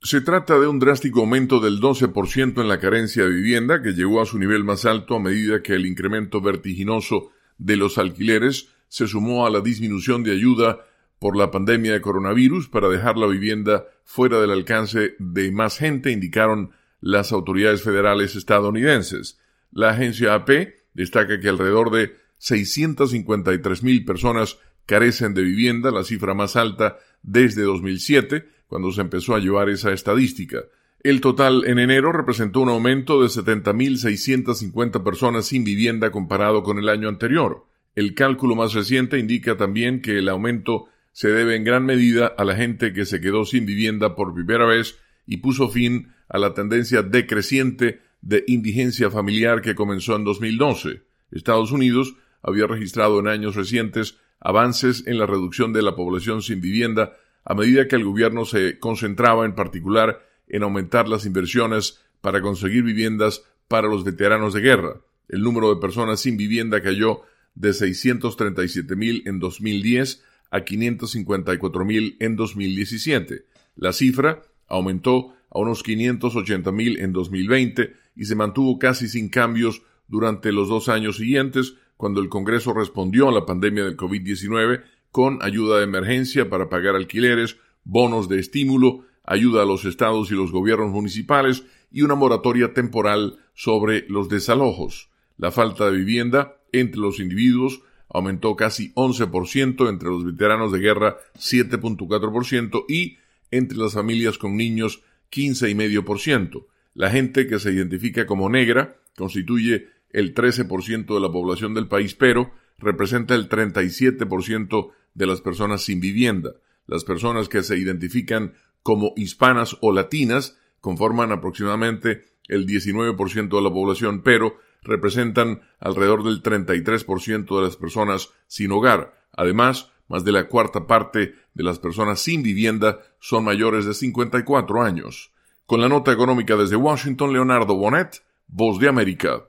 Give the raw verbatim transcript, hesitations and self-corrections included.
Se trata de un drástico aumento del doce por ciento en la carencia de vivienda, que llegó a su nivel más alto a medida que el incremento vertiginoso de los alquileres se sumó a la disminución de ayuda por la pandemia de coronavirus para dejar la vivienda fuera del alcance de más gente, indicaron las autoridades federales estadounidenses. La agencia A P destaca que alrededor de seiscientas cincuenta y tres mil personas carecen de vivienda, la cifra más alta desde dos mil siete, cuando se empezó a llevar esa estadística. El total en enero representó un aumento de setenta mil seiscientas cincuenta personas sin vivienda comparado con el año anterior. El cálculo más reciente indica también que el aumento se debe en gran medida a la gente que se quedó sin vivienda por primera vez y puso fin a la tendencia decreciente de indigencia familiar que comenzó en dos mil doce. Estados Unidos había registrado en años recientes avances en la reducción de la población sin vivienda a medida que el gobierno se concentraba en particular en aumentar las inversiones para conseguir viviendas para los veteranos de guerra. El número de personas sin vivienda cayó de seiscientos treinta y siete mil en dos mil diez a quinientos cincuenta y cuatro mil en dos mil diecisiete. La cifra aumentó a unos quinientos ochenta mil en dos mil veinte y se mantuvo casi sin cambios durante los dos años siguientes, cuando el Congreso respondió a la pandemia del covid diecinueve con ayuda de emergencia para pagar alquileres, bonos de estímulo, ayuda a los estados y los gobiernos municipales y una moratoria temporal sobre los desalojos. La falta de vivienda entre los individuos aumentó casi once por ciento, entre los veteranos de guerra siete punto cuatro por ciento y entre las familias con niños quince punto cinco por ciento. La gente que se identifica como negra constituye el trece por ciento de la población del país, pero representa el treinta y siete por ciento de las personas sin vivienda. Las personas que se identifican como hispanas o latinas conforman aproximadamente el diecinueve por ciento de la población, pero representan alrededor del treinta y tres por ciento de las personas sin hogar. Además, más de la cuarta parte de las personas sin vivienda son mayores de cincuenta y cuatro años. Con la nota económica desde Washington, Leonardo Bonet, Voz de América.